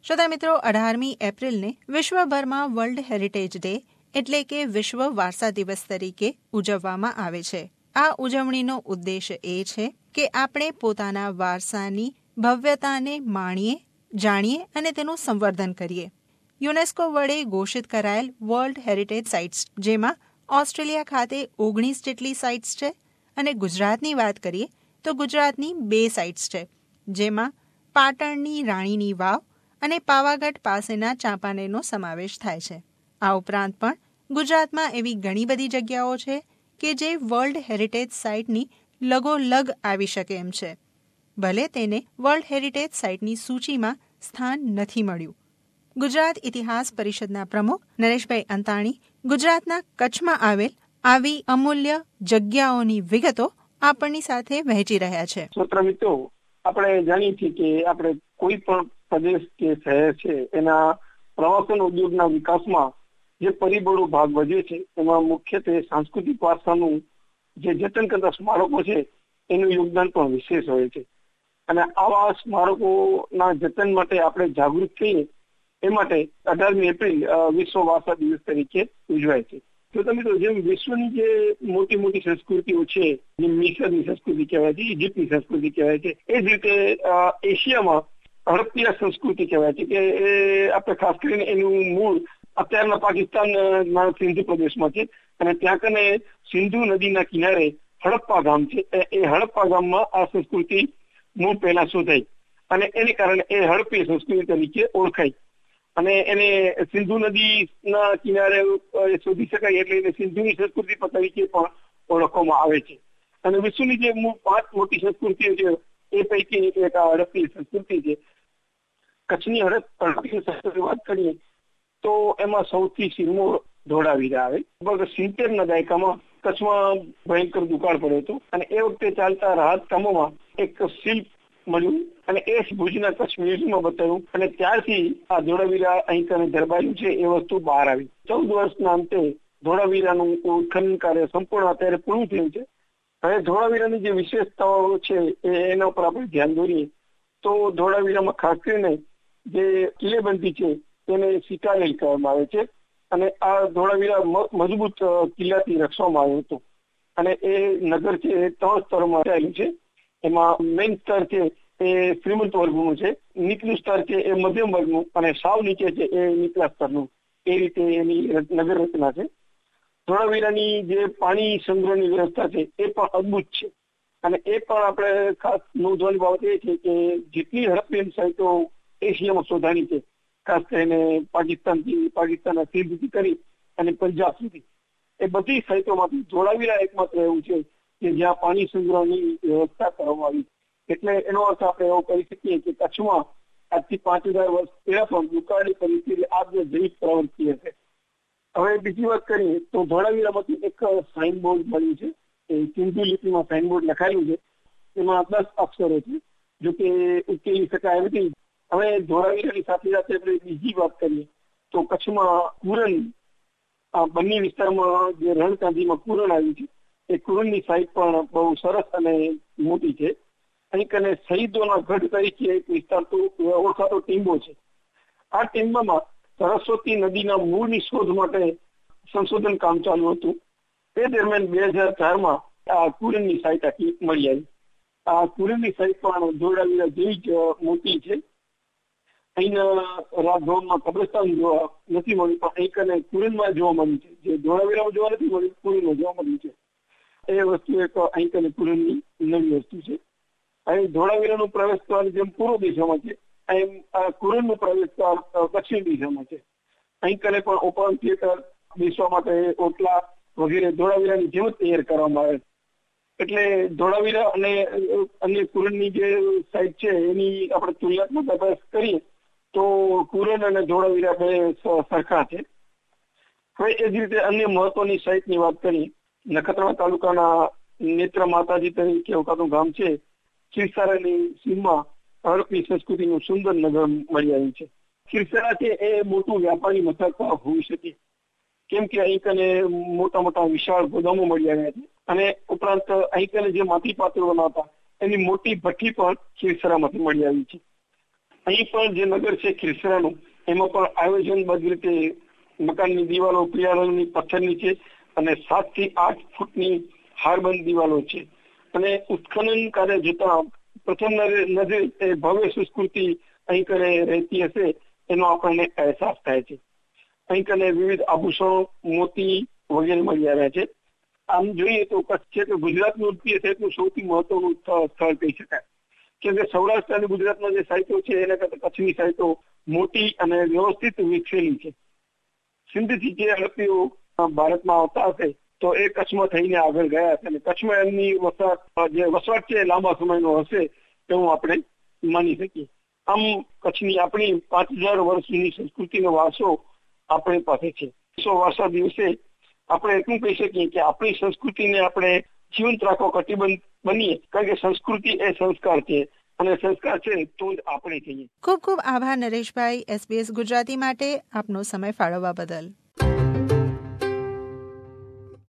શ્રોતા મિત્રો, 18મી એપ્રિલને વિશ્વભરમાં વર્લ્ડ હેરિટેજ ડે એટલે કે વિશ્વ વારસા દિવસ તરીકે ઉજવવામાં આવે છે. આ ઉજવણીનો ઉદ્દેશ એ છે કે આપણે પોતાના વારસાની ભવ્યતાને માણીએ, જાણીએ અને તેનું સંવર્ધન કરીએ. યુનેસ્કો વડે ઘોષિત કરાયેલ વર્લ્ડ હેરિટેજ સાઇટ્સ, જેમાં ઓસ્ટ્રેલિયા ખાતે 19 જેટલી સાઇટ્સ છે અને ગુજરાતની વાત કરીએ તો ગુજરાતની 2 સાઇટ્સ છે, જેમાં પાટણની રાણીની વાવ અને પાવાગઢ પાસેના ચાંપાનેરનો સમાવેશ થાય છે. આ ઉપરાંત પણ ગુજરાતમાં એવી ઘણી બધી જગ્યાઓ છે કે જે વર્લ્ડ હેરિટેજ સાઇટની લગોલગ આવી શકે એમ છે, ભલે તેને વર્લ્ડ હેરિટેજ સાઇટની સૂચિમાં સ્થાન નથી મળ્યું. ગુજરાત ઇતિહાસ પરિષદના પ્રમુખ નરેશભાઈ અંતાણી ગુજરાતના કચ્છમાં આવેલ આવી અમૂલ્ય જગ્યાઓની વિગતો આપણની સાથે વહેંચી રહ્યા છે. મિત્રો, આપણે જાણીએ છીએ કે આપણે કોઈ પણ પ્રદેશ કે શહેર છે એના પ્રવાસન ઉદ્યોગના વિકાસમાં જે પરિબળો ભાગ ભજવે છે એમાં મુખ્યત્વે સાંસ્કૃતિક વારસાનું જે જતન કરતા સ્મારકો છે એનું યોગદાન પણ વિશેષ હોય છે. અને આવા સ્મારકોના જતન માટે આપણે જાગૃત થઈએ એ માટે 18મી એપ્રિલ વિશ્વ વારસા દિવસ તરીકે ઉજવાય છે. તો તમે તો જેમ વિશ્વની જે મોટી મોટી સંસ્કૃતિઓ છે, જેમ મિસરની સંસ્કૃતિ કહેવાય છે, ઇજિપ્તની સંસ્કૃતિ કહેવાય છે, એ જ રીતે એશિયામાં હડપ્પીય સંસ્કૃતિ કહેવાય છે કે એ આપણે ખાસ કરીને એનું મૂળ અત્યારના પાકિસ્તાનના સિંધુ પ્રદેશમાં છે અને ત્યાં કને સિંધુ નદીના કિનારે હડપ્પા ગામ છે. એ હડપ્પા ગામમાં આ સંસ્કૃતિ મૂળ પહેલા શોધાઈ અને એને કારણે એ હડપ્પીય સંસ્કૃતિ તરીકે ઓળખાઈ અને એને સિંધુ નદીના કિનારે શોધી શકાય એટલે એને સિંધુની સંસ્કૃતિ તરીકે પણ ઓળખવામાં આવે છે. અને વિશ્વની જે 5 મોટી સંસ્કૃતિઓ છે એ પૈકી એક આ હડપ્પીય સંસ્કૃતિ છે. કચ્છની હડપ્પીય સંસ્કૃતિ વાત કરીએ તો એમાં સૌથી શિરમોર ધોળાવીરા આવે. લગભગ 70ના દાયકામાં કચ્છમાં ભયંકર દુકાળ પડ્યો હતો અને એ વખતે ચાલતા રાહત કામોમાં એક શિલ્પ મળ્યું અને એ ભુજના કચ્છ મ્યુઝિયમમાં બતાવ્યું અને ત્યારથી આ ધોળાવીરા અહીં કને દરબાર્યું છે એ વસ્તુ બહાર આવી. 14 વર્ષના અંતે ધોળાવીરાનું ખનન કાર્ય સંપૂર્ણ અત્યારે પૂરું થયું છે. હવે ધોળાવીરાની જે વિશેષતાઓ છે એના ઉપર આપણે ધ્યાન દોરીએ તો ધોળાવીરામાં ખાસ કરીને જે કિલ્લેબંધી છે તેને સિટાડેલ કહેવામાં આવે છે અને આ ધોળાવીરા મજબૂત કિલ્લાથી રક્ષવામાં આવ્યું હતું અને એ નગર છે એ 3 સ્તરમાં ચાલ્યું છે. એમાં મેઇન સ્તર છે એ શ્રીમંત વર્ગનું છે, નીચલું સ્તર છે એ મધ્યમ વર્ગનું અને સાવ નીચે છે એ નીચલા સ્તરનું. એ રીતે એની નગર રચના છે. ધોળાવીરાની જે પાણી સંગ્રહની વ્યવસ્થા છે એ પણ અદ્ભુત છે અને એ પણ આપણે ખાસ નોંધવાની બાબત એ છે કે જેટલી હડપ્પીય સાઇટો એશિયામાં શોધાણી છે, ખાસ કરીને પાકિસ્તાનના સિંધથી કરી અને પંજાબ સુધી, એ બધી સાઇટોમાંથી ધોળાવીરા એકમાત્ર એવું છે કે જ્યાં પાણી સંગ્રહની વ્યવસ્થા કરવામાં આવી. એટલે એનો અર્થ આપણે એવો કહી શકીએ કે કચ્છમાં આજથી 5000 વર્ષ પહેલા પણ દુકાળની પરિસ્થિતિ આજે જૈવિક પ્રવૃત્તિ હશે. હવે બીજી વાત કરીએ તો ધોળાવીરામાંથી એક સાઇનબોર્ડ મળ્યું છે. એ સિંધુ લિપિમાં સાઇનબોર્ડ લખાયેલું છે. એમાં 10 અક્ષરો છે, જો કે ઉકેલી શકાય નથી. હવે ધોળાવીરાની સાથે સાથે આપણે બીજી વાત કરીએ તો કચ્છમાં કુરણ, આ બંને વિસ્તારમાં જે રણકાંધીમાં કુરણ આવ્યું છે એ કુરણની સાઇટ પણ બહુ સરસ અને મોટી છે. અહીં કને શહીદોના ગઢ તરીકે એક વિસ્તાર તો ઓળખાતો ટીંબો છે. આ ટીંબામાં સરસ્વતી નદીના મૂળની શોધ માટે સંશોધન કામ ચાલુ હતું. તે દરમિયાન 2004માં આ કુરણની સાઇટ આખી મળી આવી. આ કુરણની સાઇટ પણ ધોળાવીરા જેવી જ મોટી છે. અહીંના રાજભવનમાં કબ્રસ્તાન જોવા નથી મળ્યું પણ અહીં કને કુરણમાં જોવા મળ્યું છે. જે ધોળાવીરામાં જોવા નથી મળ્યું, કુરણમાં જોવા મળ્યું છે. એ વસ્તુ એક અહીં કને કુરણની નવી વસ્તુ છે. અહીં ધોળાવીરાનું પ્રવેશ દ્વાર જેમ પૂર્વ દિશામાં છે એમ આ કુરણનું પ્રવેશ દ્વાર દક્ષિણ દિશામાં છે. અહીં કને પણ ઓપન થિયેટર, બેસવા માટે ઓટલા વગેરે ધોળાવીરાની જેમ જ તૈયાર કરવામાં આવે. એટલે ધોળાવીરા અને અન્ય કુરણની જે સાઇટ છે એની આપણે તુલનાત્મક અભ્યાસ કરીએ તો કુરણ અને ધોળાવીરા બે સરખા છે. હવે એ જ રીતે અન્ય મહત્વની સાઇટની વાત કરીએ. નખત્રાણા તાલુકાના નેત્રા માતાજી તરીકે ઓળખાતું ગામ છે. ખીરસરાની સીમમાં હડપ્પી સંસ્કૃતિનું સુંદર નગર મળી આવ્યું છે. ખીરસરા છે એ મોટું વ્યાપારી મથક હોઈ શકે, કેમ કે અહીં કને મોટા મોટા વિશાળ ગોદામો મળી આવ્યા છે અને ઉપરાંત અહીં કને જે માટી પાત્રો હતા એની મોટી ભઠ્ઠી પણ ખીરસરામાંથી મળી આવી છે. અહીં પણ જે નગર છે ખીરસરાનું, એમાં પણ આયોજનબદ્ધ રીતે મકાનની દિવાલો પીળા રંગની પથ્થરની છે અને 7 થી 8 ફૂટની હારબંધ દિવાલો છે. અને ઉત્ખનન કાર્ય જોતા પ્રથમ નજરે એ ભવ્ય સંસ્કૃતિ અહીં કરે રહેતી હશે એનો આપણને અહેસાસ થાય છે. અહીં કને વિવિધ આભૂષણો, મોતી વગેરે મળી આવ્યા છે. આમ જોઈએ તો કચ્છ છે કે ગુજરાતનું ઉડપીય સાહિત્યનું સૌથી મહત્વનું સ્થળ કહી શકાય, કેમ કે સૌરાષ્ટ્ર અને ગુજરાતના જે સાહિત્યો છે એના કરતા કચ્છની સાહિત્યો મોટી અને વ્યવસ્થિત વિકસેલી છે. સિંધથી જે અરબીઓ ભારતમાં આવતા હશે તો એ કચ્છમાં થઈને આગળ ગયા હશે અને કચ્છમાં એમની વસવાટ છે લાંબા સમયનો હશે એવું આપણે માની શકીએ. આમ કચ્છની આપણી 5000 વર્ષ જૂની સંસ્કૃતિનો વારસો આપણી પાસે છે. વિશ્વ વારસા દિવસે આપણે એટલું કહી શકીએ કે આપણી સંસ્કૃતિને આપણે જીવંત રાખવા કટિબદ્ધ બનીએ, કારણ કે સંસ્કૃતિ એ સંસ્કાર છે અને સંસ્કાર છે તો જ આપણે કહીએ. ખૂબ ખૂબ આભાર નરેશભાઈ, SBS ગુજરાતી માટે આપનો સમય ફાળવવા બદલ.